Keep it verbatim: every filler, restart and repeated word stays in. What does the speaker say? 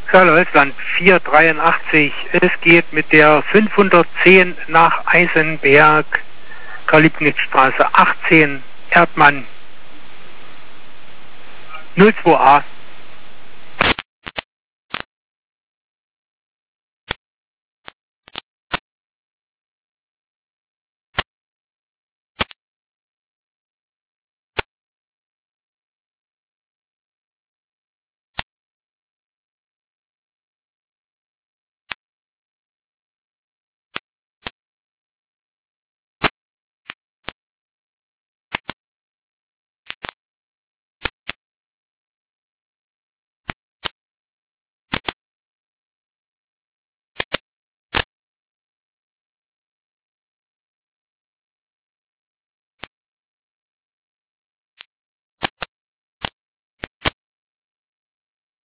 Karl-Holzland vier dreiundachtzig. Es geht mit der fünfhundertzehn nach Eisenberg, Karl-Liebknecht-Straße achtzehn, Erdmann null zwei a.